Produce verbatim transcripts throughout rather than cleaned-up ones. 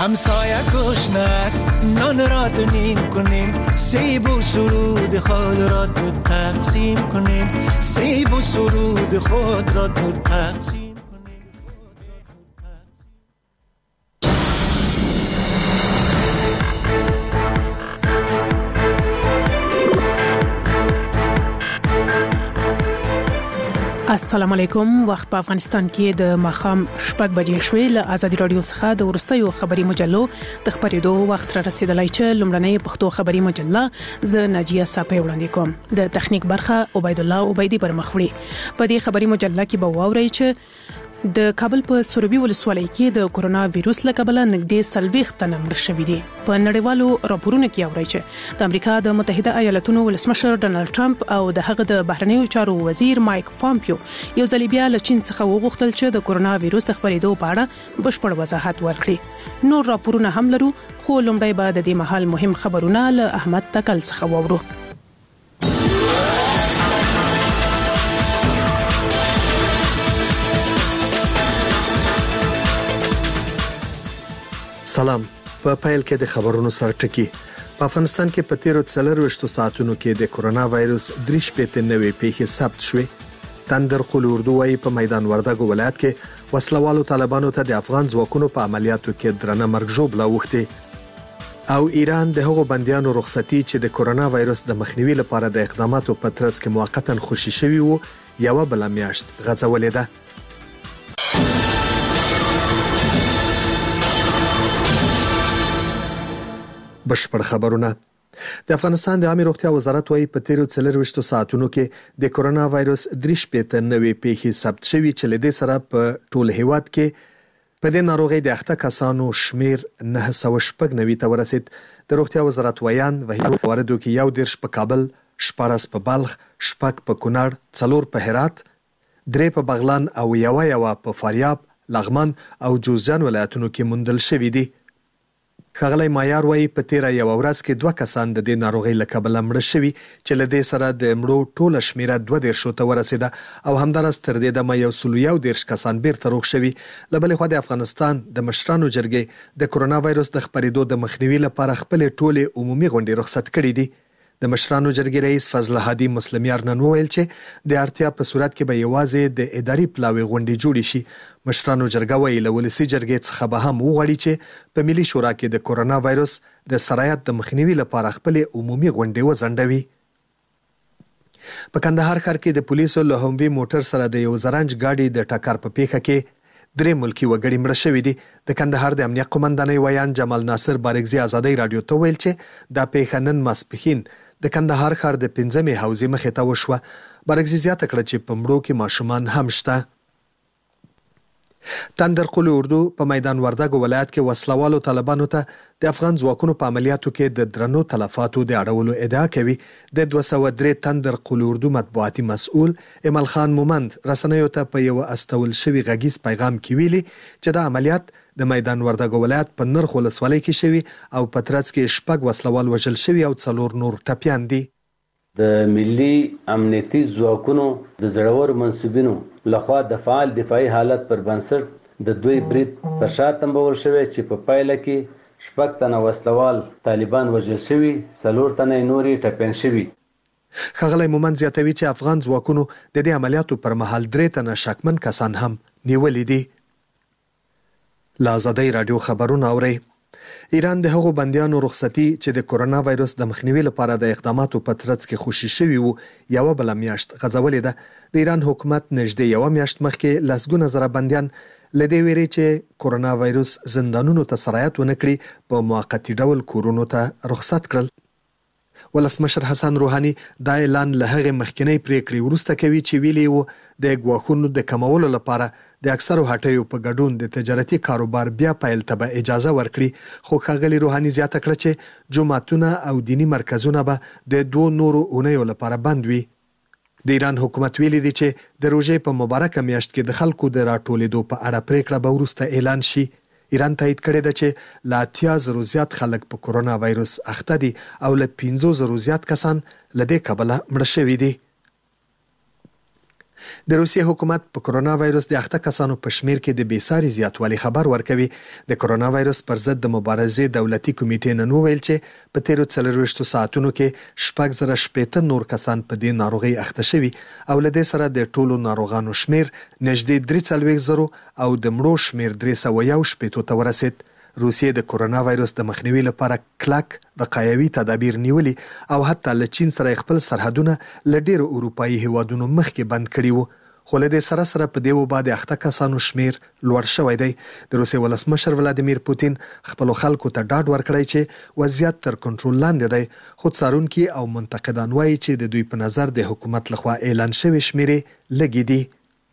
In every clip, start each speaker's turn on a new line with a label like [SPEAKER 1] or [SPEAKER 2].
[SPEAKER 1] همسایه کشنه است نان را تو نیم کنیم، سیب و سرود خود را تو تقسیم کنیم، سیب و سرود خود را تو تقسیم.
[SPEAKER 2] السلام علیکم. وخت په افغانستان کې د ماخام شپږ بجې شوې. له آزادي رادیو څخه د ورستیو خبري مجلو د خبرېدو وخت را رسیدلی چې لومړنۍ پښتو خبري مجله ز ناجیه صاحب وړاندې کوم. د تخنیک برخه عبید الله عبیدی پر مخوري. په دې خبري مجله کې به واورئ چې د کابل په سروبي ولسوالۍ کې د کورونا وایروس له کبله نږدې څلوېښت تنه مړه شوي دي. په نړیوالو راپورونو کې اورئ چې د امریکا د متحده ایالاتونو ولسمشر ډونالد ټرمپ او د هغه د بهرنیو چارو وزیر مایک پامپیو یو ځل بیا له چین څخه وغوښتل چې د کورونا وایروس د خپرېدو په اړه بشپړ وضاحت ورکړي. نور راپورونه هم لرو، خو لومړی به د دې مهال مهم خبرونه له احمد تکل څخه واورو.
[SPEAKER 3] سلام. په پیل کې د خبرونو سره ټکی. په افغانستان کې په تیرو څلورویشتو ساعتونو کې د کورونا وایروس درې شپېته نوې پیښې ثبت شوې. تندر قل اردو وايي په میدان وردګو ولایت کې وسلوالو طالبانو ته د افغان ځواکونو په عملیاتو کې درنه مرګ ژوبله وخته. او ایران د هغو بنديانو رخصتي چې د کورونا وایروس د مخنیوي لپاره د اقداماتو په ترڅ کې موقتا خوشي شوی وو یو بل میاشت غځولې ده. بشپړ خبرونه. د افغانستان د عامه روغتیا وزارت وايي په تیرو څلورویشتو ساعتونو کې د کورونا وایروس درې شپېته نوې پیښې ثبت شوې چې له دې سره په ټول هیواد کې په دې ناروغي د اخته کسانو شمیر نه سوه شپږ نوي ته ورسید. د روغتیا وزارت ویان وحید واردو کې یو دیرش په کابل، شپاړس په بلخ، شپږ په کونړ، څلور په هرات، درې په بغلان او یو یو په فاریاب، لغمان او جوزجان ولایتونو کې موندل شوې دي. ښاغلی مایار وايي په تیره یو ورځ کې دوه کسان د دې ناروغۍ له کبله مړه شوي چې له دې سره د مړو ټوله شمیره دوه دیرشو ته ورسېده او همداراز تر دې دمه یو سل یو دیرش کسان بیرته روغ شوي. له بلې خوا د افغانستان د مشرانو جرګې د کورونا وایروس د خپرېدو د مخنیوي لپاره خپلې ټولې عمومي غونډې رخصت کړي دي. د مشرانو جرګې رئیس فضل هادي مسلمیار نن وویل چې د اړتیا په صورت کې به یوازې د اداري پلاوي غونډې جوړې شي. مشرانو جرګه وايي له ولسي جرګې څخه به هم وغواړي چې په ملي شورا کې د کورونا وایروس د سرایت د مخنیوي لپاره خپلې عمومي غونډې وځنډوي. په کندهار ښار کې د پولیسو له هموي موټر سره د یو زرنج ګاډي د ټکر په پیښه کې درې ملکی وګړي مړه شوي دي. د کندهار د امنیت قومندانۍ ویان جمال ناصر بارګزي آزادۍ رادیو ته ویل چې دا پیښه نن ماسپښین د کندهار ښار د پنځمې حوزې مخې ته وشوه. بارګزي زیاته کړه چې په مړو کې ماشومان هم شته. تندر قل اردو په میدان وردګو ولایت کې وسلوالو طالبانو ته د افغان ځواکونو په عملیاتو کې د درنو تلفاتو د اړولو ادعا کوي. د دوه سوه درې تندر قل اردو مطبوعاتي مسؤل ایمل خان مومند رسنیو ته په یو استول شوی غږیز پیغام کې ویلي چې د عملیات د میدان وردګو ولایت په نرخ ولسوالۍ کې شوی او په ترڅ کې شپږ وسلوال وژل شوي او څلور نور ټپیان دي.
[SPEAKER 4] د ملي امنیتي ځواکونو د زړور منصوبینو لخوا د فعال دفاعي حالت پر بنسټ د دوی برید پر شا تنبول شوی چې په پایله کې شپږ تنه وسلوال طالبان وژل شوي، څلور تنه نورې ټپیان شوي.
[SPEAKER 3] ښاغلی مومند زیاتوي چې افغان ځواکونو د دې عملیاتو پر مهال درې تنه شکمن کسان هم نیولي دي. له آزادۍ رادیو خبرونه اورئ. ایران د هغو بنديانو رخصتي چې د کورونا وایروس د مخنیوي لپاره د اقداماتو په ترڅ کې خوشي شوي وو یو بل میاشت غځولې ده. د ایران حکومت نږدې یو میاشت مخکې لسګونه زره بنديان لدې ویري چې کورونا وایروس زندانونو ته سرایت ونه کړي په موقتی ډول کورونو ته رخصت کړل. ولسمشر حسن روحاني دا اعلان له هغې مخکینۍ پریکړې وروسته کوي چې ویلي وو د ګواښونو د کمولو لپاره د اکثرو هټیو په ګډون د تجارتي کاروبار بیا پیل ته به اجازه ورکړي. خو ښاغلي روحاني زیاته کړه چې جوماتونه او دینی مرکزونه به د دوه نورو اونیو لپاره بند وي. د ایران حکومت ویلي دی چې د روژې په مبارکه میاشت کې د خلکو د راټولېدو په اړه پریکړه به وروسته اعلان شي. ایران تایید کړی ده چې له اتیا زرو زیات خلک په کورونا وایروس اخته دي او له پنځو زرو زیات کسان له دې کبله مړه شوي دي. د روسیې حکومت په کرونا وایرس د اخته کسانو په شمیر کې د بیساري زیاتوالي خبر ورکوي. د کرونا وایرس پر ضد د مبارزې دولتي کمیټې نن وویل چې په تیرو څلرويشتو ساعتونو کې شپږ زره شپږ نور کسان په دې ناروغي اخته شوي او له دې سره د ټولو ناروغانو شمیر نږدې درې څلوېښت زره او د مړو شمیر درې سوه یو شپېتو ته ورسید. روسیې د کرونا وایرس د مخنیوي لپاره کلک وقایوي تدابیر نیولي او حتی له چین سره خپل سرحدونه له ډیرو اروپایي هیوادونو مخکې بند کړي وو. خو له دې سره سره په دې وبا د اخته کسانو شمیر لوړ شوی دی. د روسیې ولسمشر ولادیمیر پوتین خپل خلکو ته ډاډ ورکړی چې وضعیت تر کنټرول لاندې دی، خو څارونکي او منتقدان وایي چې د دوی په نظر د حکومت لخوا اعلان شوی شمیرې لږې دي.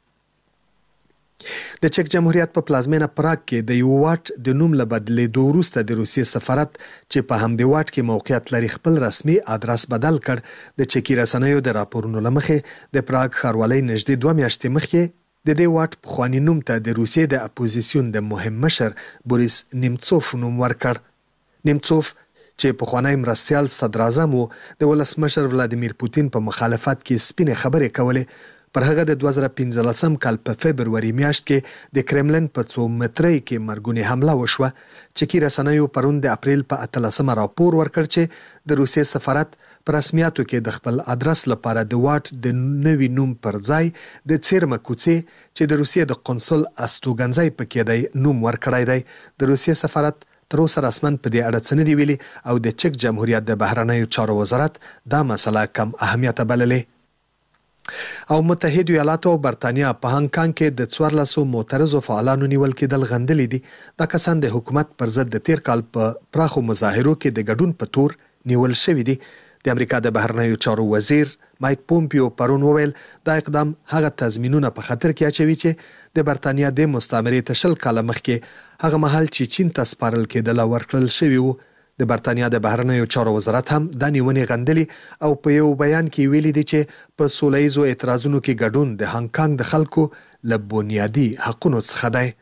[SPEAKER 3] د چک جمهوریت په پلازمینه پراګ کې د یو واټ د نوم له بدلېدو وروسته د روسیې سفارت چې په همدې واټ کې موقعیت لري خپل رسمي ادرس بدل کړ. د چکی رسنیو د راپورونو لمخې د پراګ ښاروالۍ نږدې دوه میاشتې مخکې د دې واټ پخواني نوم ته د روسیې د اپوزیسیون د مهم مشر بوریس نیمڅوف نوم ورکړ. نیمڅوف چې پخوانی مرستیال صدر اعظم و د ولسمشر ولادیمیر پوتین په مخالفت کې سپینې خبرې کولې. پر هغه د دوه زره پنځلسم کال په فبروري میاشت کې د کرملن په څو مترۍ کې مرګونې حمله وشوه. چکی رسنیو پرون د اپریل په اتلسمه راپور ورکړ چې د روسیې سفارت په رسمیاتو کې د خپل ادرس لپاره د واټ د نوي نوم پر ځای د څیرمه کوڅې چې د روسیې د قونسل استوګنځي پکې دی نوم ورکړی دی. د روسیې سفارت تر اوسه رسمن په دې اړه څه نه دی ویلي او د چک جمهوریت د بهرنیو چارو وزارت دا مسله کم اهمیت بللې. او متحده ایالاتو او برتانیا په هانګ کانګ کې د څوارلسو معترضو فعالانو نیول کېدل غندلي دي. دا کسان د حکومت پر ضد د تیر کال په پراخو مظاهرو کې د ګډون په تور نیول شوي دي. د امریکا د بهرنیو چارو وزیر مایک پومپیو پرون وویل دا اقدام هغه تضمینونه په خطر کې اچوي چې د برتانیا د مستعمرې ته شل کاله مخکې هغه مهال چې چین ته سپارل کېدل ورکړل شوي وو. د برتانیا د بهرنیو چارو وزارت هم د نیونې غندلي او په یو بیان کې ویلي دي چې په سولهییزو اعتراضونو کې ګډون د هانګ کانګ د خلکو له بنیادي حقونو څخه دی.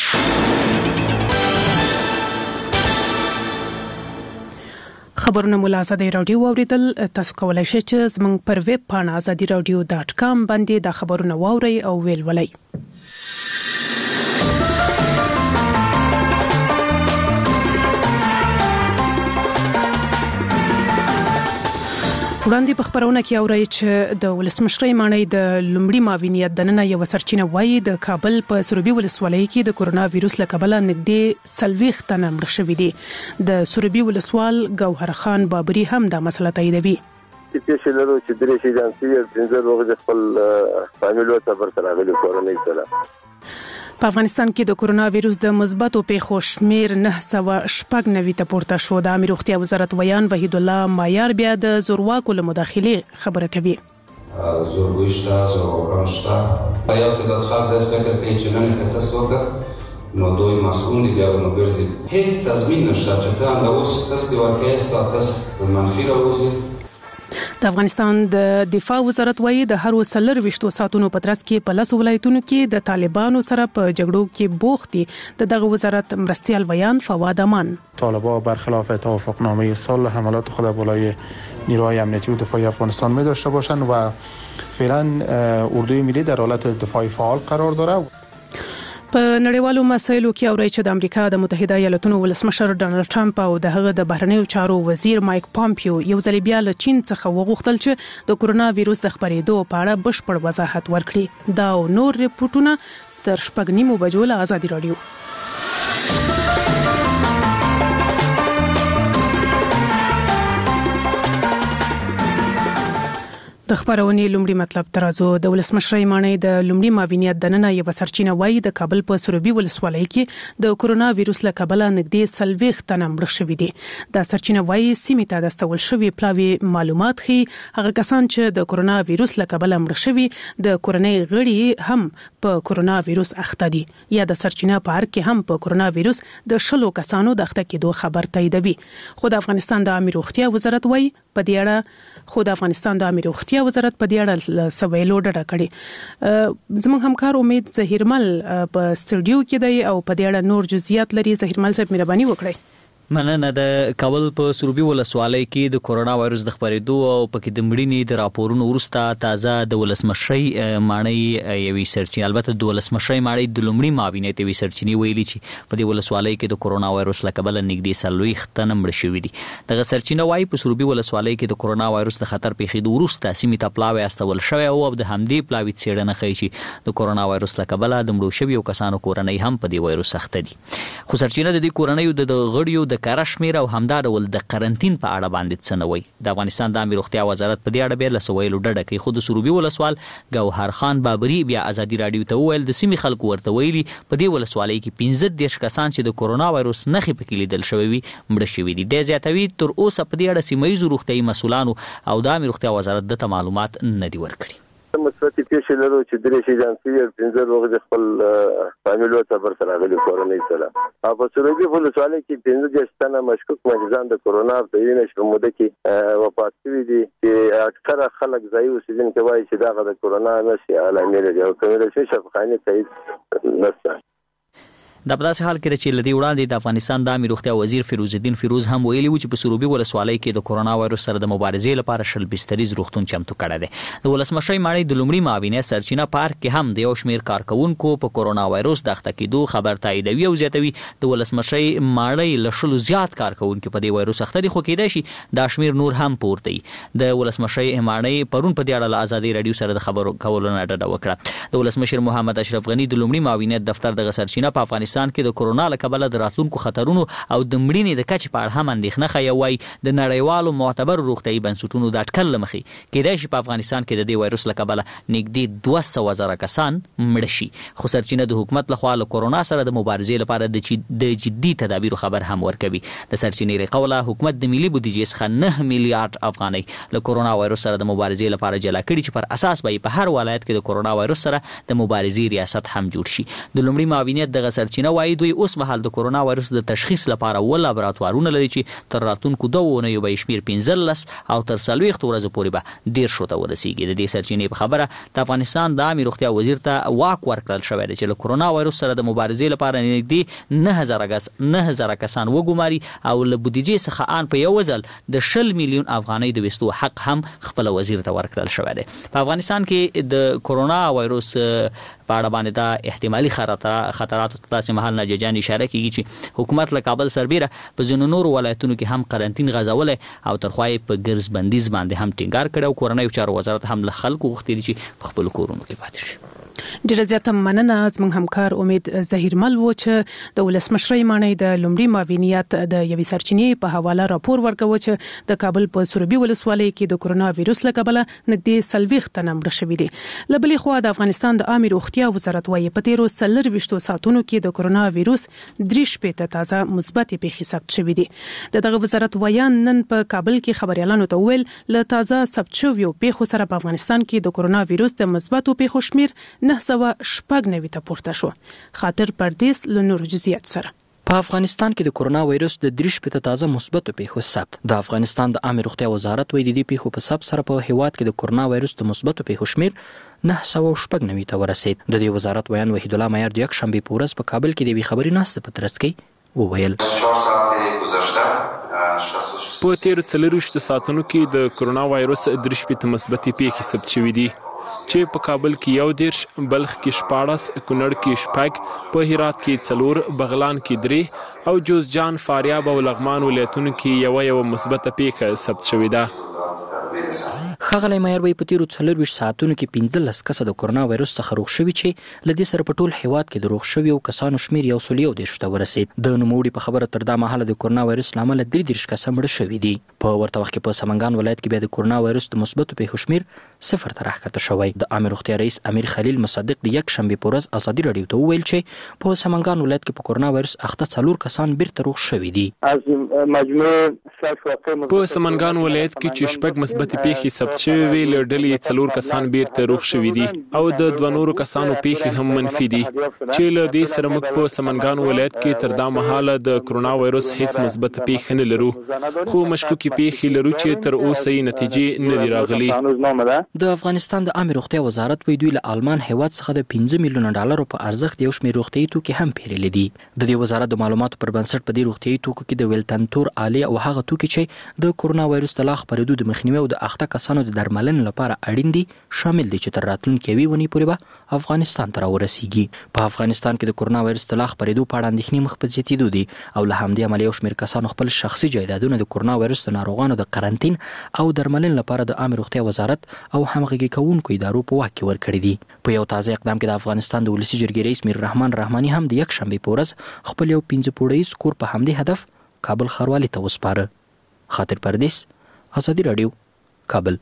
[SPEAKER 2] خبرونه مو له ازادي رادیو اوریدل. تاسو کولای شئ چې زموږ پر ویب پاڼه ازادي رادیو ډاټ کام باندې د خبرونو واورئ او ویل ولئ. وړاندې په خبرونه کې اورئ چې د ولسمشرۍ ماڼۍ د لومړي معاونیت دننه یو سرچینه وایي د کابل په سروبي ولسوالۍ کې د کرونا وایرس له کبله نږدې څلوېښت تنه مړه شوي دي. د سروبي ولسوال ګوهر خان بابري هم دا مسله تاییدوي.
[SPEAKER 5] چې پیښې لرو چې درې شي جانسي پنځه لوغه خپل فامیل ته پر راغلي کورنۍ سره.
[SPEAKER 2] په افغانستان کې د کرونا وایرس د مثبتو پیښو شمیر نه سوه شپږ نوي ته پورته شو. د امیر روغتیا وزارت ویان وحید الله مایار بیا د زورواکو له مداخلې خبره کوي.
[SPEAKER 6] زورګوی شته، زورواکان شته. یو تعداد خلک داسې فکر کوي چې نن که تست وکړه نو دوی مسئول دي، بیا به نو ګرځي. هیڅ تضمین نشته چې ته همدا اوس تست ورکوې ستا تست منفي راوځي.
[SPEAKER 2] د افغانستان د دفاع وزارت وایي د هر څلرويشتو ساعتونو په ترڅ کې په لاسو ولایتونو کې د طالبانو سره په جګړو کې بوخت دي. د دغه وزارت مرستیال ویان فواد امان.
[SPEAKER 7] طالبان برخلاف توافقنامه صلح حملات خود بالای نیروهای امنیتی و دفاعی افغانستان می داشته باشند و فعلا اردوی ملی در حالت دفاعی فعال قرار داره.
[SPEAKER 2] په نړیوالو مسایلو کې اوري چې د امریکا د متحده ایالاتونو ولسمشر ډانلډ ټرمپ او د هغه د بهرنیو چارو وزیر مایک پومپیو یو ځل بیا له چین څخه وغوښتل چې د کرونا وایرس د خپرېدو په اړه بشپړ وضاحت ورکړي. دا او نور ریپورتونه تر شپږ نیمو بجو له ازادي رادیو. د خبرونې لومړی مطلب ترازو د ولسمشرۍ ماڼۍ د لومړي معاونیت دننه یو سرچینه وایي د کابل په سروبي ولسوالۍ کې د کرونا وایرس له کبله نږدې څلوېښت تنه مړه شوي دي. دا سرچینه وایي سیمې ته د استول شوي پلاوي معلومات ښيي هغه کسان چې د کرونا وایرس له کبله مړه شوي د کورنۍ غړي هم په کرونا وایرس اخته دي. یا د سرچینه په اړه کې هم په کرونا وایرس د شلو کسانو د اخته کېدو خبر تاییدوي. خو د افغانستان د امیر روغتیا وزارت وایي په دې اړه خو د افغانستان د امیر روغتیا وزارت په دې اړه سویلو ډډه کړې. زموږ همکار امید ظهیرمل په سټوډیو کې دی او په دې اړه نور جزئیات لري. ظهیرمل صاحب مهرباني وکړئ.
[SPEAKER 8] مننه. د کابل په سروبي ولسوالۍ کې د کورونا وایرس د خپرېدو او پکې د مړینې د راپورونو وروسته تازه د ولسمشرۍ ماڼۍ یوې سرچینې، البته د ولسمشرۍ ماڼۍ د لومړي معاونیت یوې سرچینې ویلي چې په دې ولسوالۍ کې د کورونا وایرس له کبله نږدې څلوېښت تنه مړه شوي دي. دغه سرچینه وایي په سروبي ولسوالۍ کې د کورونا وایرس د خطر پېښېدو وروسته سیمې ته پلاوی استول شوی او د همدې پلاوي څېړنه ښیي چې د کورونا وایرس له کبله د مړو شویو کسانو کورنۍ هم په دې وایرس اخته دي. خو سرچینه د دې کورنیو د غړیو د کره شمېر او همدا ډول د قرنطین په اړه باندې څه نه وایي. د افغانستان د عامې روغتیا وزارت په دې اړه بیا له څه ویلو ډډه کوي، خو د سروبي ولسوال ګوهر خان بابري بیا ازادي راډیو ته وویل د سیمې خلکو ورته ویلي په دې ولسوالۍ کې پنځه دېرش کسان چې د کورونا وایرس نښې پکې لیدل شوی وي مړه شوي دي. دی زیاتوي تر اوسه په دې اړه سیمه ییزو روغتیایي مسؤلانو او د عامې روغتیا وزارت دته معلومات نه دي ورکړي.
[SPEAKER 5] مثبتې پیښې لرو چې درې ایجنسي او پنځه روغې خپل فامیل ته پر راغلي کورنۍ سره. او په سروبي ولسوالۍ کې پنځه دېرش تنه مشکوک مریضان د کورونا په یوې میاشتې په موده کې وفات شوي دي چې اکثره خلک ځایي اوسېدونکي وایي چې دغه د کورونا نښې علامې لري او کومې رسمي شفاخانې ته هېڅ نشته.
[SPEAKER 8] دا په داسې حال کې چې له دې وړاندې د افغانستان د عامې روغتیا وزیر فیروز الدین فیروز هم ویلي و چې په سروبي ولسوالۍ کې د کورونا وایرس سره د مبارزې لپاره شل بستریز روغتون چمتو کړی دی. د ولسمشرۍ ماڼۍ د لومړي معاونیت سرچینه پارک کې هم د یو شمېر کارکوونکو په کورونا وایرس د اخته کېدو خبر تاییدوي او زیاتوي د ولسمشرۍ ماڼۍ له شلو زیات کارکوونکي په دې وایرس اخته دي، خو کېدای شي دا شمېر نور هم پورته وي. د ولسمشرۍ ماڼۍ پرون په دې اړه له ازادي راډیو سره د خبرو کولو نه ډډه وکړه. د ولسمشر محمد اشرف غني د لومړي معاونیت دفتر دغه سرچینه په افغانستان کې د کورونا له کبله د راتلونکو خطرونو او د مړینې د کچې په اړه هم اندېښنه ښیي او وایي د نړیوالو معتبرو روغتیایي بنسټونو د اټکل له مخې کېدای شي په افغانستان کې د دې وایرس له کبله نږدې دوه سوه زره کسان مړه شي. خو سرچینه د حکومت لخوا له کورونا سره د مبارزې لپاره د جدي تدابیرو خبر هم ورکوي. د سرچینې له قوله حکومت د ملي بودیجې څخه نه میلیارډ افغانۍ له کورونا وایرس سره د مبارزې لپاره جلا کړي چې پر اساس به په هر ولایت کې د کورونا وایرس سره د مبارزې ریاست هم جوړ شي. د لومړي معاونیت دغه سرچینه وایي دوی اوس مهال د کورونا وایرس د تشخیص لپاره و لابراتوارونه لري چې تر راتلونکو دوه اونیو به شمیر پنځلس او تر څلوېښت ورځو پورې به دېرشو ته ورسیږي. د دې سرچینې په خبره د افغانستان د عامې روغتیا وزیر ته واک ورکړل شوی دی چې له کورونا وایرس سره د مبارزې لپاره نږدې نه زره کس نه زره کسان وګماري او له بودیجې څخه ان په یو ځل د شل میلیون افغانۍ د ویستو حق هم خپل وزیر ته ورکړل شوی دی. په افغانستان کې د کورونا وایرس په اړه باندې دا احتمالي خطراتو ته داسې مهال نه ججان اشاره کیږي چې حکومت له کابل سربیره په ځینو نورو ولایتونو کې هم قرنطین غځولی او ترخوا یې په ګرز بندیز باندې هم ټینګار کړی او کورنیو چارو وزارت هم له خلکو غوښتي دي چې په خپلو کورونو کې پاتې شي.
[SPEAKER 2] ډیره زیاته مننه زموږ همکار امید ظهیرمل و چې د ولسمشرۍ ماڼۍ د لومړي معاونیت د یوې سرچینې په حواله راپور ورکوي چې د کابل په سروبي ولسوالۍ کې د کورونا وایرس له کبله نږدې څلوېښت تنه مړه شوي دي. له بلې خوا د افغانستان د عامې روغتیا وزارت وايي په تیرو څلرویشتو ساعتونو کې د کورونا وایرس درې شپېته تازه مثبتې پیښې ثبت شوي دي. د دغه وزارت ویان نن په کابل کې خبريالانو ته وویل له تازه ثبت شویو پیښو سره په افغانستان کې د کورونا وایرس د مثبتو پیښو شمیر نه سوه شپږ نوي ته پورته شو. خاطر پردیس له نورو جزئیات سره.
[SPEAKER 9] په افغانستان کې د کورونا وایرس د درې شپېته تازه مثبتو پیښو ثبت. د افغانستان د عامې روغتیا وزارت وایي د دې پیښو په ثبت سره په هیواد کې د کورونا وایرس د مثبتو پیښو شمیر نه سوه شپږ نوي ته ورسید. د دې وزارت ویان وحید الله معیار د یکشنبې په ورځ په کابل کې د یوې خبري ناستې په ترڅ کې وویل
[SPEAKER 10] په تیرو څلرویشتو ساعتونو کې د کورونا وایرس درې شپېته مثبتې پیښې ثبت شوي دي چې په کابل کې یو دېرش، بلخ کې شپاړس، کونړ کې شپږ، په هرات کې څلور، بغلان کې درې او جوزجان، فاریاب او لغمان ولایتونو کې یوه یوه مثبته پیښه ثبت شوې ده.
[SPEAKER 9] ښاغلی معیار وایي په تیرو څلرویشت ساعتونو کې پنځلس کسه د کورونا وایرس څخه روغ شوي چې له دې سره په ټول هیواد کې د روغ شویو کسانو شمیر یو سل یو دېرشو ته ورسید. د نوموړي په خبره تر دا مهاله د کورونا وایرس له امله درې دېرش کسه مړه شوي دي. په ورته وخت کې په سمنګان ولایت کې بیا د کورونا وایرس د مثبتو پیښو شمیر صفر ته راښکته شوی. د عامې روغتیا رئیس امیر خلیل مصدق د یکشنبې په ورځ ازادي راډیو ته وویل چې په سمنګان ولایت کې په کورونا وایرس اخته څلور کسان بیرته روغ شوي دي.
[SPEAKER 10] په سمنګان ولایت کې چې شپږ مثبتې پیښې ثبت ثبت شوی وی له ډلې څلور کسان بیرته روغ شوي دي او د دوه نورو کسانو پیښې هم منفي دي چې له دې سره موږ په سمنګان ولایت کې تر دا مهاله د کرونا وایروس هیڅ مثبت پیښه نه لرو خو مشکوکې پیښې لرو چې تر اوسه یې نتیجې نه دي راغلي.
[SPEAKER 9] د افغانستان د عامه روغتیا وزارت وی دوی له آلمان هیواد څخه د پنځه میلیونه ډالرو په ارزښت یو شمېر روغتیايي توکي هم پیرلي دي. د دې وزارت د معلوماتو پر بنسټ په دې روغتیايي توکو کې د ویلتنتور آلی او هغه توکي چې د کرونا وایروس د لا خپرېدو د مخنیوي او د اخته کسانو د درملنې لپاره اړین دي شامل دي چې تر راتلونکي یوې ونې پورې به افغانستان ته راورسیږي. په افغانستان کې د کرونا وایروس د لا خپرېدو په اړه اندېښنې مخ په زیاتېدو دي او له همدې امله یو شمېر کسانو خپل شخصي جایدادونه د کرونا وایروس د ناروغانو د قرنطین او درملنې لپاره د عامه روغتیا وزارت او همغږي کوونکو ادارو په واک کې ورکړي دي. په یو تازه اقدام کې د افغانستان د ولسي جرګې رئیس میر رحمان رحماني هم د یک شنبې په ورځ خپل یو پنځه پوړیز کور په همدې هدف کابل ښاروالۍ ته وسپاره. خاطر پردیس، ازادي رادیو، کابل.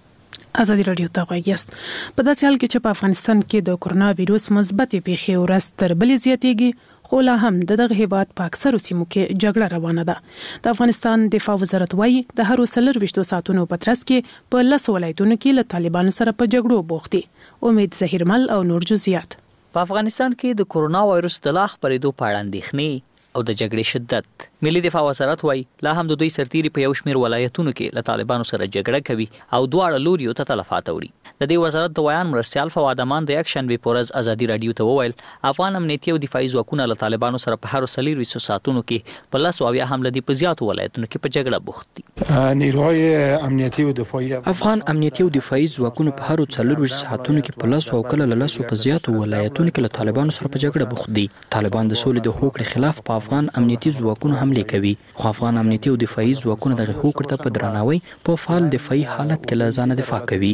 [SPEAKER 2] ازادي رادیو ته غوږیاست. په داسې حال کې چې په افغانستان کې د کرونا وایروس مثبتې پیښې ورځ تر بلې زیاتېږي خو لا هم د دغه هیواد په اکثرو سیمو کې جګړه روانه ده. د افغانستان دفاع وزارت وایي د هرو څلرویشتو ساعتونو په ترڅ کې په لسو ولایتونو کې له طالبانو سره په جګړو بوخت دي. امید ظهیرمل او نور جزئیات.
[SPEAKER 8] په افغانستان کې د کرونا وایروس د لا خپرېدو په اړه اندېښنې او د جګړې شدت. ملي دفاع وزارت وایي لا هم د دوی سرتیري په یو شمېر ولایتونو کې له طالبانو سره جګړه کوي او دواړه لوریو ته تلفات وړي. د دې وزارت د ویان مرستیال فواد امان د یک شنبې په ورځ ازادي رادیو ته وویل افغان امنیتي او دفاعي ځواکونه له طالبانو سره په هر څلرویشتو ساعتونو کې په لسو او یا هم له دې په زیاتو ولایتونو کې په جګړه بوخت دي.
[SPEAKER 7] نیروهای امنیتي او دفاعي
[SPEAKER 9] افغان امنیتي او دفاعي ځواکونه په هر څلرویشتو ساعتونو کې په لسو او کله له لسو په زیاتو ولایتونو کې له طالبانو سره په جګړه بوخت دي. طالبان د سولې د هوکړې خلاف په افغان امنیتي ځواکونو حمله کوي خو افغان امنیتي او دفاعي ځواکونه د هوکړې ته په درناوي په فعال دفاعي حالت کې له ځانه دفاع کوي.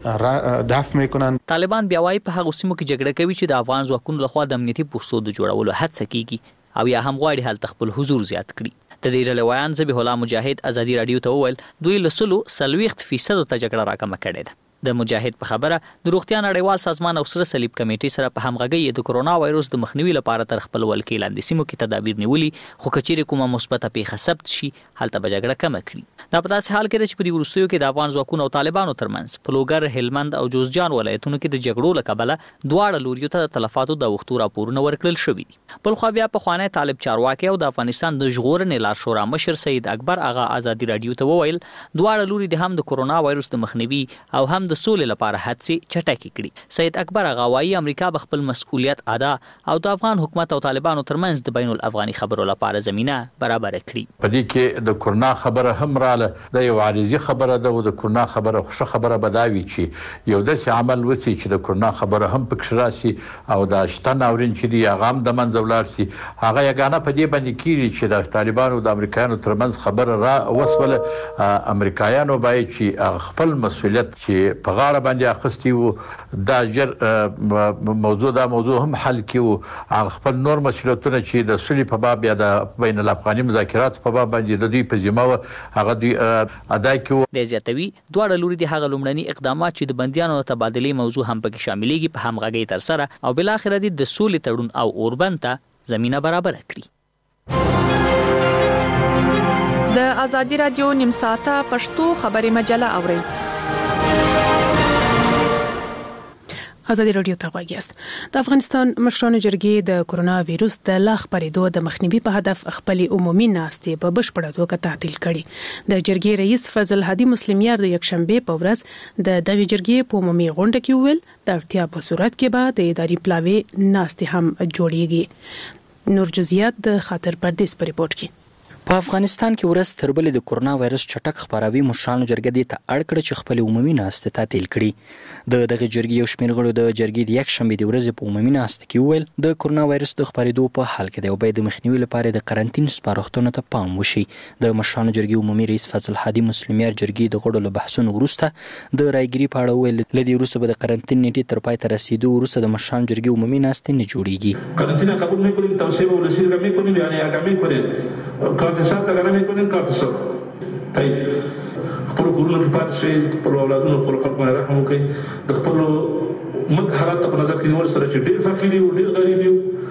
[SPEAKER 7] دفاع میکنن.
[SPEAKER 8] طالبان بیا وايي په هغه سیمو کې جګړه کوي چې د افغان ځواکونو لخوا د امنیتي پوستو د جوړولو هڅه کیږي او یا هم غواړي هلته خپل حضور زیات کړي. د دې ډلې ویان ذبیح الله مجاهد ازادي رادیو ته وویل دوی له سلو څلوېښت فیصد ته جګړه راکمه کړې ده. د مجاهد په خبره د روغتیا نړیوال سازمان او سره صلیب کمیټې سره په همغږي د کرونا وایروس د مخنیوي لپاره تر خپل ولکې لاندې سیمو کې تدابیر نیولي خو کچېرې کومه مثبته پیښه ثبت شي هلته به جګړه کمه کړي. دا په داسې حال کې چې په دې وروستیو کې د افغان ځواکونو او طالبانو ترمنځ په لوګر، هلمند او جوزجان ولایتونو کې د جګړو له کبله دواړه لوریو ته د تلفاتو د اوښتو راپورونه ورکړل شوي دي. بل خوا بیا پخوانی طالب چارواکي او د افغانستان د ژغورنې لارښوره مشر سید اکبر اغا ازادي رادیو ته وویل دواړه لوري د هم د کرونا وایروس د مخنیوي او هم د سولې لپاره هڅې چټکې کړي. سید اکبر اغا وايي امریکا به خپل مسؤلیت ادا او د افغان حکومت او طالبانو ترمنځ د بین الافغاني خبرو لپاره زمينه برابر کړي.
[SPEAKER 11] په دې کې د کرونا خبره هم رااله د یو عارضي خبره ده او د کرونا خبره خوشو خبره بداوي چې یو داسې عمل وسی چې د کرونا خبره هم پکښ راسي او د شته ناورین چې دی هغه هم د منځ ولاړ سي. هغه یګانه په دې باندې کیږي چې د طالبانو او د امریکایانو ترمنځ خبره را وسوله امریکایانو باید چې خپل مسؤلیت چې په غاړه باندې اخستي وو دا جر موضوع دا موضوع هم حل کیو خپل نور مسؤلیتونه چې د سولې په باب یا د بین الافغاني مذاکرات په باب باندې د دوی په ذمه هغه دوی ادا کیو.
[SPEAKER 8] د زیاتوي دواړه لوري د هغه لومړني اقدامات چې د بنديانو تبادلې موضوع هم پکې شاملېږي په همغږي تر سره او بل اخر د سولې تړون او اوربند ته زمينه برابر کړي.
[SPEAKER 12] د ازادي رادیو نیم ساعته پښتو خبري مجله اوري.
[SPEAKER 2] ازادي رادیو ته غوږیاست. د افغانستان مشرانو جرګې د کرونا وایروس د لا خپرېدو د مخنیوي په هدف خپل عمومي ناستې په بشپړه توګه تعطیل کړي. د جرګې رئیس فضل هادي مسلمیار د یک شنبې په ورځ د دغه جرګې په عمومي غونډه کې ویل د اړتیا په صورت کې به د اداري پلاوي ناستې هم جوړیږي. نور جزئیات د خاطر پردیس په ریپورت کې.
[SPEAKER 9] په افغانستان کې ورځ تر بلې د کرونا وایرس چټک خپراوي مشرانو جرګې دې ته اړ کړ چې خپل عمومي ناستې تعطیل کړي. د دغه جرګې یو شمېر غړو د جرګې د یک شنبې د ورځې په عمومي ناستې کې وویل د کرونا وایرس د خپرېدو په حال کې د باید د مخنیوي لپاره د قرنطین سپارښتنو ته پام وشي. د مشرانو جرګې عمومي رئیس فضل هادي مسلمیار جرګې د غړو له بحثونو وروسته د رایګري په اړه وویل له دې وروسته به د قرنطین نیټې تر پای ته رسیدو وروسته د مشرانو جرګې عمومي ناستې نه جوړیږي.
[SPEAKER 13] قرنطین قبول نمی‌کنیم، توصیه به ولسی را می‌کنیم، یعنی آگاهی کنید. کارتسات را نمی‌کنیم، کارتسات. طيب خپل کورونه په پات شي، خپل اولادونو خپل خلکو نه رحم وکړي. د خپل مد حالات په نظر کې نیول سره چې ډېر فقیر او ډېر غریب یو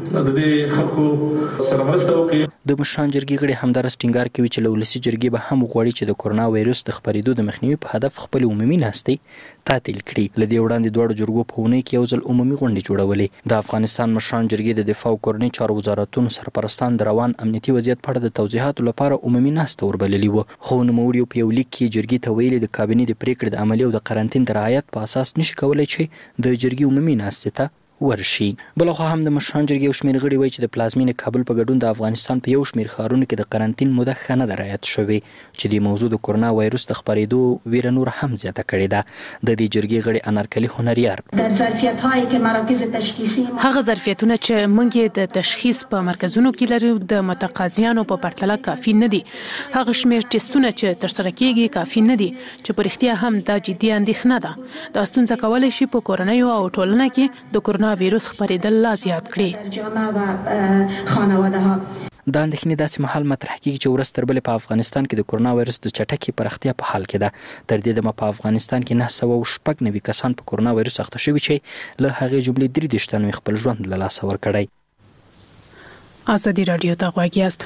[SPEAKER 13] د دې خلکو سره مرسته وکړي.
[SPEAKER 9] د مشران جرګې غړي همدارس ټینګار کوي چې له ولسي جرګې به هم غواړي چې د کورونا وایروس د خپرېدو د مخنیوي په هدف خپل عمومي ناستې تعطیل کړي. له دې وړاندې دواړو جرګو په اونۍ کې یو ځل عمومي غونډې جوړولې. د افغانستان مشران جرګې د دفاع او کورنۍ چارو وزارتونو سرپرستان د روان امنیتي وضعیت په اړه د توضیحاتو لپاره عمومي ناسته وربللې وه. خو نوموړي په یو لیک کې جرګې ته ویلي د کابینې د پریکړې د عملي او د قرنطین د رعایت په اساس نشي کولای چې د جرګې عمومي ناستې ته ورشي. بلخو هم د مشران جرګې یو شمېر غړي وایي چې د پلازمینې کابل په ګډون د افغانستان په یو شمېر ښارونو کې د قرنطین موده ښه نه ده رعایت شوې چې د موضوع د کورونا وایروس د خپرېدو ویره نور هم زیاته کړې ده. د دې جرګې غړي انارکلي هنریار
[SPEAKER 14] در ظرفیت‌هایی که مراکز تشخیصی
[SPEAKER 2] هغه ظرفیتونه چې موږ د تشخیص په مرکزونو کې لرو د متقاضیانو په پرتله کافي نه دي. هغه شمېر ټیسټونه چې ترسره کیږي کافي نه دي چې په رښتیا هم دا جدي اندېښنه ده. دا ستونزه کولی شي په کورنۍ او ټولنه کې د کورونا وایروس خپرېدل لا زیات کړي.
[SPEAKER 9] دا اندېښنې داسې مهال مطرح کیږي چې ورځ تر بلې په افغانستان کې د کورونا وایروس د چټکې پراختیا په حال کې ده. تر دې دمه په افغانستان کې نه سوه شپږ نوي کسان په کورونا وایروس اخته شوي چې له هغې جملې درې دېرش تنو خپل ژوند له لاسه ورکړی.
[SPEAKER 2] ازادي رادیو ته غوږ یاست.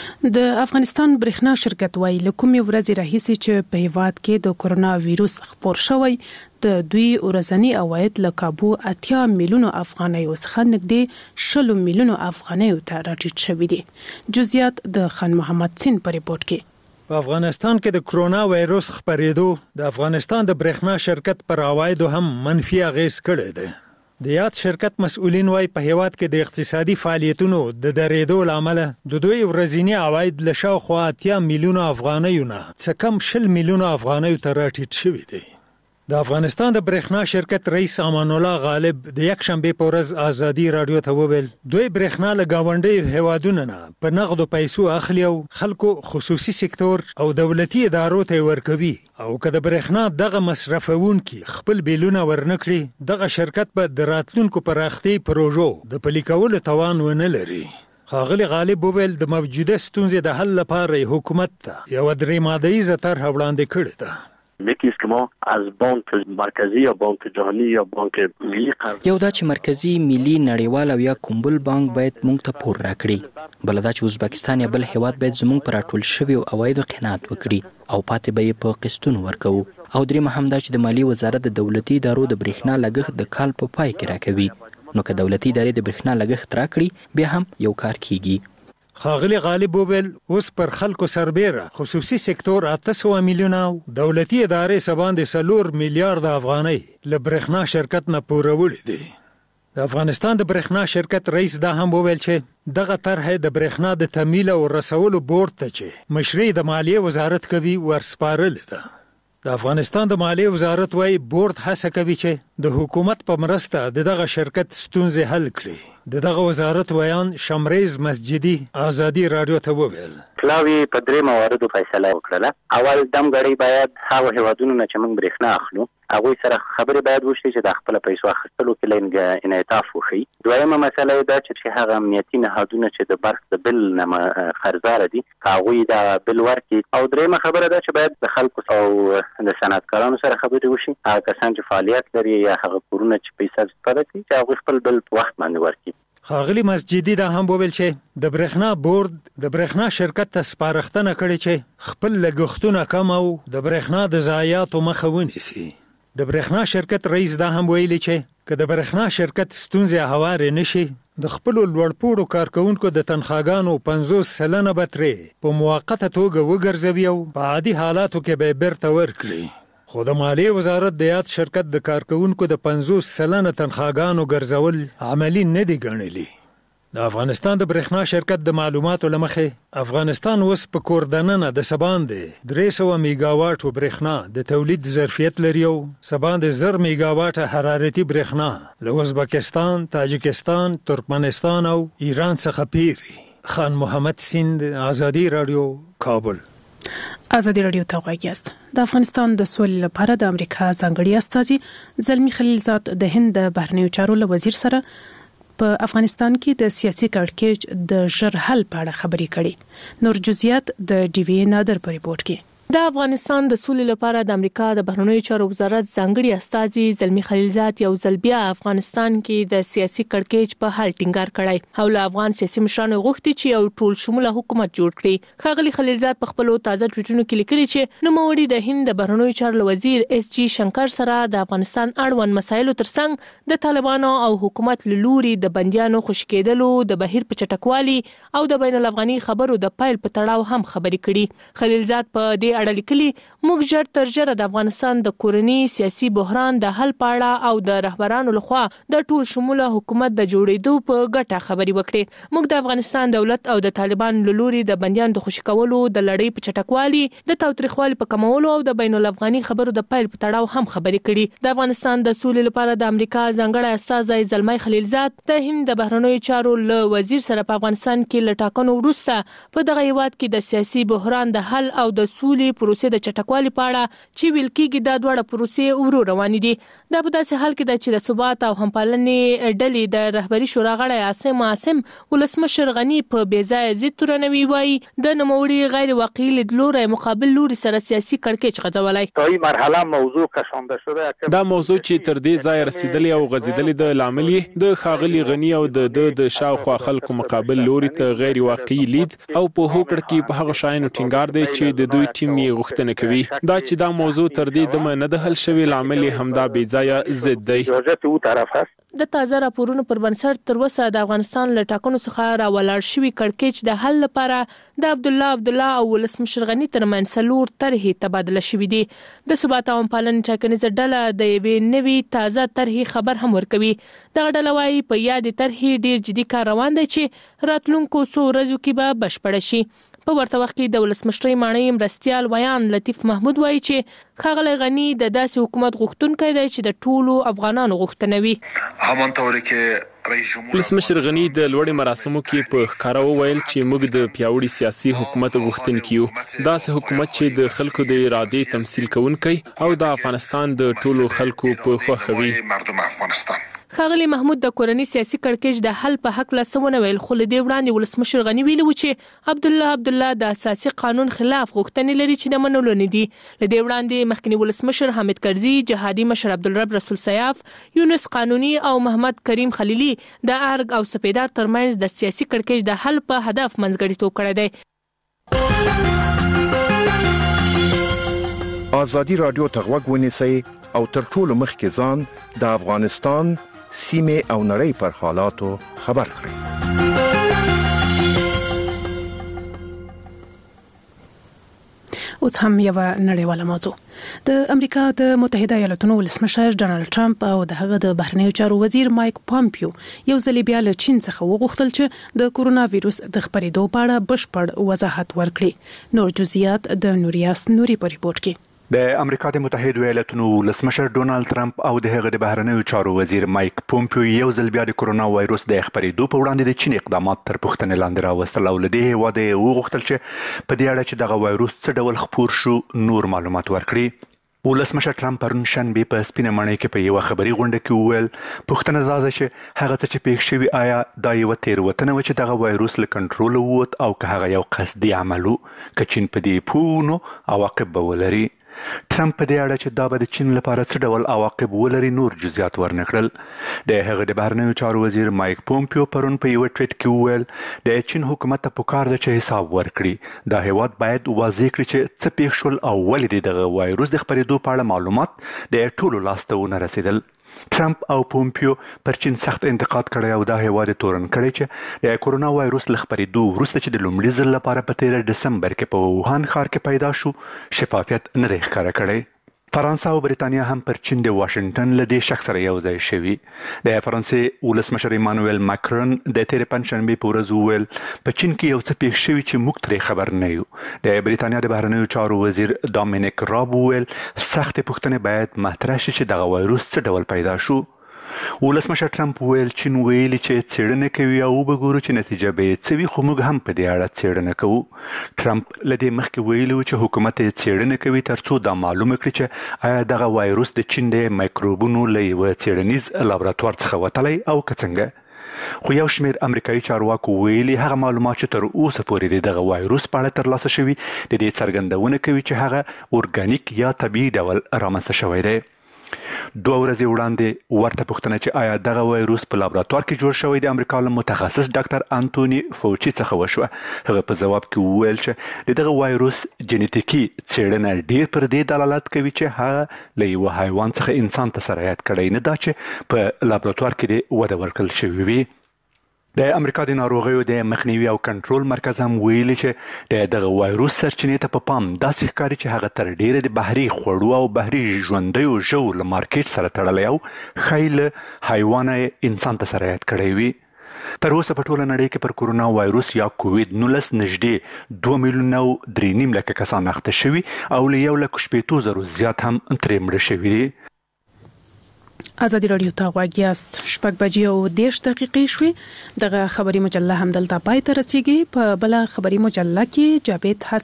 [SPEAKER 2] د افغانستان برېښنا شرکت وايي له کومې ورځې راهیسې چې په هیواد کې د کورونا وایروس خپور شوی د دوی ورځنی عواید له کابو اتیا میلیونو افغانیو څخه نږدې شلو میلیونو افغانیو ته راټیټ شوي دي. جزئیات د خان محمد سین په ریپورت کې.
[SPEAKER 15] په افغانستان کې د کورونا وایروس خپرېدو د افغانستان د برېښنا شرکت پر عوایدو هم منفي اغېز کړی دی. د یاد شرکت مسؤلین وايي په هیواد کې د اقتصادي فعالیتونو د درېدو لامل د دوی ورځنی عواید له شاوخوا اتیا میلیونو افغانیو نه څه کم شل میلیونو افغانیو ته راټیټ شوي دي. د افغانستان د برېښنا شرکت رئیس امان الله غالب د یک شنبه په ورځ ازادي رادیو ته وویل دوی برېښنا له گاونډي هیوادونو نه په نغدو پیسو اخلي او خلکو خصوصي سکتور او دولتي ادارو ته ورکوي او که د برېښنا دغه مصرفونکي خپل بیلونه ورنکړي دغه شرکت به د راتلونکو پراختي پروژو د پلي کولو توان ونه لري. ښاغلي غالب وویل د موجوده ستونزې د حل لپاره حکومت ته یو درې مادهیزه طرح وړاندې کړې ده.
[SPEAKER 16] یکی است که ما از بانک مرکزی یا بانک جهانی یا بانک ملی قرض
[SPEAKER 9] یو دا چې مرکزی ملی نړیوال او یا کومبل بانک باید موږ ته پور راکړي. بل دا چې ازبکستان یا بل هیواد باید زموږ پر راټول شوی او عوایدو قناعت وکړي او پاتې به یې په قسطونو ورکوو. او درېیمه هم دا چې د مالیې وزارت د دولتي ادارو د برېښنا لګښت د کال په پای کې راکوي. نو که دولتي ادارې د برېښنا لګښت راکړي بیا هم یو کار کیږي.
[SPEAKER 15] ښاغلي غالب وویل اوس پر خلکو سربیره خصوصي سکتور اته سوه میلیونه او دولتي ادارې سباندې څلور میلیارډ افغانۍ له برېښنا شرکت نه پوروړي دي. د افغانستان د برېښنا شرکت رئیس دا هم وویل چې دغه طرح د برېښنا د تمویل او رسولو بورډ ته چې مشري د مالیې وزارت کوي ورسپارلې ده. د افغانستان د مالیې وزارت وايي بورډ هڅه کوي چې د حکومت په مرسته د دغه شرکت ستونزې حل کړي. د دغه وزارت ویان شمریز مسجدي ازادي رادیو ته وویل
[SPEAKER 17] کلاوی په درې مواردو فیصله وکړه. اول دمګړی باید هغه هیوادونو نه چې موږ برېښنا اخلو هغه سره خبرې باید وشي چې د خپل پیسو اخیستلو کې لنګ انعطاف وشي. دویمه مسله دا چې هغه امنیتي نهادونه چې د برق د بل نه خرڅدار دي هغه دا بل ورکړي. او دریمه خبره دا چې باید د خلکو او د صنعتکارانو سره خبرې وشي هغه کسان چې فعالیت لري یا هغه کورونه چې پیسې استفاده کوي چې هغه خپل بل په وخت باندې ورکړي.
[SPEAKER 15] ښاغلي مسجدي دا هم وویل چې د برېښنا بورډ د برېښنا شرکت ته سپارښتنه کړې چې خپل لګښتونه کم او د برېښنا د ضایعاتو مخه ونیسي. د برېښنا شرکت رئیس دا هم ویلي چې که د برېښنا شرکت ستونزې هوارې نشي د خپلو لوړپوړو کارکونکو د تنخواګانو پنځوس سلنه به ترې په موقته توګه وګرځوي او په عادي حالاتو کې به بیرته ورکړي. خو د مالیې وزارت د یاد شرکت د کارکونکو د پنځوس سلنه تنخواګانو ګرځول عملی نه دي ګڼلي. د افغانستان د برېښنا شرکت د معلوماتو له مخې افغانستان اوس په کور دننه د سباندې درې سوه میګاواټو برېښنا د تولید ظرفیت لري او سباندې زر میګاواټه حرارتي برېښنا له ازبکستان، تاجکستان، ترکمنستان او ایران څخه پیري. خان محمد سیند ازادي رادیو کابل.
[SPEAKER 2] ازادي رادیو ته غوږ یاست. د افغانستان د سولې لپاره د امریکا ځانګړي استازي زلمی خلیلزاد د هند د بهرنیو چارو له وزیر سره په افغانستان کې د سیاسي کړکېچ د ژر حل په اړه خبرې کړې. نور جزئیات د ډي وی نادر په ریپورت کې.
[SPEAKER 18] د افغانستان د سولې لپاره د امریکا د بهرنیو چارو وزارت ځانګړي استازي زلمی خلیلزاد یو ځل بیا افغانستان کې د سیاسي کړکېچ په حال ټینګار کړی او له افغان سیاسي مشرانو غوښتي چې یو ټول شموله حکومت جوړ کړي. ښاغلي خلیلزاد په خپلو تازه ټویټونو کې لیکلي چې نوموړي د هند د بهرنیو چارو وزیر اس جی شنکر سره د افغانستان اړوند مسایلو ترڅنګ د طالبانو او حکومت له لوري د بندیانو خوشي کېدلو د بهیر په چټکوالي او د بین الافغاني خبرو د پایل په تړاو هم خبرې کړي. خلیلزاد په دې اړه لیکلي موږ ژر تر ژره د افغانستان د کورني سیاسي بحران د حل په اړه او د رهبرانو لخوا د ټول شموله حکومت د جوړېدو په ګټه خبرې وکړي. موږ د افغانستان دولت او د طالبان له لوري د بندیانو د خوشي کولو د لړۍ په چټکوالي د تاوتریخوالي په کمولو او د بین الافغاني خبرو د پایل په تړاو هم خبرې کړي. د افغانستان د سولې لپاره د امریکا ځانګړی استازی زلمی خلیلزاد د هند د بهرنیو چارو له وزیر سره په افغانستان کې له ټاکنو وروسته په دغه هیواد کې د سیاسي بحران د حل او د سولې پروسې د چټکوالي په اړه چې ویل کېږي دا دواړه پروسې ورو روانې دي. دا په داسې حال کې ده چې د ثبات او همپالنې ډلې د رهبري شورا غړی عاصم عاصم ولسمشر غني په بې ځایه ضد تورنوي وایي د نوموړي غیر واقعي لیدلوری مقابل لوري سره سیاسي کړکېچ غځولی.
[SPEAKER 19] تا این مرحله موضوع کشانده شده
[SPEAKER 10] دا موضوع چې تر دې ځای رسیدلې او غځېدلې د لامل د ښاغلي غني او د د شاوخوا خلکو مقابل لوري ته غیر واقعي لید او په هوکړه کې په هغه شایانو ټینګار دی چې د دوی ټیم یې غوښتنه کوي. دا چې دا موضوع تر دې دمه نه د حل شوی لامل همدا بې ځایه ضد دی.
[SPEAKER 18] د تازه راپورونو پر بنسټ تر اوسه د افغانستان له ټاکنو څخه راولاړ شوي کړکېچ د حل لپاره د عبدالله عبدالله او ولسمشر غني ترمنځ څلور طرحې تبادله شوي دي. د ثبات او همپالنې ټاکنیزه ډله د یوې نوې تازه طرحې خبر هم ورکوي. دغه ډله وایي په یادې طرحې ډیر جدي کار روان دی چې راتلونکو څو ورځو کې به بشپړه شي. په ورته وخت کې د ولسمشرۍ ماڼۍ مرستیال ویان لطیف محمود وایي چې ښاغلی غني د داسې حکومت غوښتونکی دی چې د ټولو افغانانو غوښتنه وي.
[SPEAKER 10] همانطوری که ولسمشر غني د لوړې مراسمو کې په ښکاره وویل چې موږ د پیاوړي سیاسي حکومت غوښتونکي یو، داسې حکومت چې د خلکو د ارادې تمثیل کوونکی او د افغانستان د ټولو خلکو په خوښه وي.
[SPEAKER 18] ښاغلي محمود د کورني سیاسي کړکېچ د حل په حق لسونه ویل، خو له دې وړاندې ولسمشر غني ویلي و چې عبدالله عبدالله د اساسي قانون خلاف غوښتنې لري چې د منلو نه دي. له دې وړاندې مخکنی ولسمشر حامد کرزي، جهادي مشر عبدالرب رسول سیاف، یونس قانوني او محمد کریم خلیلي د ارګ او سپیدار ترمنځ د سیاسي کړکېچ د حل په هدف منځګړیتوب کړی دی.
[SPEAKER 20] ازادي رادیو ته غوږ ونیسئ او تر ټولو مخکې ځان د افغانستان سیمه او نړۍ پر حالاتو خبر کړئ.
[SPEAKER 2] اوس هم یو نړیواله موضوع. د امریکا د متحده ایالاتونو ولسمشر ډانلډ ټرمپ او د هغه د بهرنیو چارو وزیر مایک پامپیو یو ځل بیا له چین څخه وغوښتل چې د کورونا وایروس د خپرېدو په اړه بشپړ وضاحت ورکړي. نور جزئیات د نوریاس نوري په ریپورت کې.
[SPEAKER 21] د امریکا د متحده ایالاتونو ولسمشر ډونالد ټرمپ او د هغه د بهرنیو چارو وزیر مایک پومپیو یو ځل بیا د کورونا وایروس د خپرېدو په وړاندې د چین اقدامات تر پوښتنې لاندې راوستل او له دې هیواده وغوښتل چې په دې اړه چې دغه وایروس څه ډول خپور شو نور معلومات ورکړي. ولسمشر ټرمپ پرون شنبه په سپینه ماڼۍ کې په یو خبري غونډه کې وویل پوښتنه دا ده چې هغه څه چې پېښ شوی آیا دا یو تېروتنه و چې دغه وایروس له کنټرول ووت او که هغه یو قصدي عمل و که چین په دې پوه نو عواقب به ولري. ټرمپ په دې اړه چې دا به د چین لپاره څه ډول عواقب ولري نور جزئیات ورنکړل. د هغه د بهرنیو چارو وزیر مایک پومپیو پرون په یو ټویټ کې وویل د چین حکومت ته پکار ده چې حساب ورکړي. دا هیواد باید واضح کړي چې څه پېښ شول او ولې دغه وایروس د خپرېدو په اړه معلومات د ټولو لاس ته ونه رسیدل. ټرمپ او پومپیو پر چین سخت انتقاد کړی او دا هیواد تورن کړی چې د کورونا وایروس له خپرېدو وروسته چې د لومړي ځل لپاره په تیره ډسمبر کې په ووهان ښار کې پیدا شو شفافیت نه دی ښکاره کړی. فرانسه او بریتانیا هم پر چین د واشنگټن له دې شک سره یو ځای شوي. د فرانسې ولسمشر ایمانوئل ماکرون د تیرې پنجشنبې په ورځ وویل په چین کې یو څه پېښ شوي چې موږ ترې خبر نه یو. د بریتانیا د بهرنیو چارو وزیر ډامینیک راب وویل سختې پوښتنې باید مطرح شي چې دغه وایروس څه ډول پیدا شو. ولسمشر ټرمپ ویل چین ویلي چې څېړنه کوي او وګورو چې نتیجه به یې څه وي خو موږ هم په دې اړه څېړنه کوو. ټرمپ له دې مخکې ویلي و چې حکومت یې څېړنه کوي ترڅو دا معلومه کړي چې آیا دغه وایروس د چین د مایکروبونو له یوه څېړنیز لابراتوار څخه وتلی او که څنګه. خو یو شمېر امریکایي چارواکو ویلي هغه معلومات چې تر اوسه پورې دغه وایروس په اړه ترلاسه شوي د دې څرګندونه کوي چې هغه اورګانیک یا طبیعي ډول رامنځته شوی دی. دوه ورځې وړاندې ورته پوښتنه چې آیا دغه وایروس په لابراتوار کې جوړ شوی د امریکا له متخصص ډاکټر انټوني فوچي څخه وشوه. هغه په ځواب کې وویل چې د دغه وایروس جنیتیکي څېړنه ډېر پر دې دلالت کوي چې هغه له یوه حیوان څخه انسان ته سرایت کړی نه دا چې په لابراتوار کې د وده ورکړل شوی وي. د امریکا د ناروغیو د مخنیوي او کنټرول مرکز هم ویلي چې د دغه وایروس سرچینې ته په پام داسې ښکاري چې هغه تر ډیره د بحري خوړو او بحري ژوندیو ژوو له مارکیټ سره تړلی او ښایي له حیوانه انسان ته سرایت کړی وي. تر اوسه په ټوله نړۍ کې پر کورونا وایروس یا کووید نولس نږدې دوه میلیونه او درې نیم لکه کسان اخته شوي او له یو لک شپېتو زرو زیات هم ترې مړه شوي دي.
[SPEAKER 2] ازادي رادیو ته غواړئ شپږ بجې او دېرش دقیقې شوې. دغه خبري مجله هم دلته پای ته رسیږي. په بل خبري مجله کې جاوید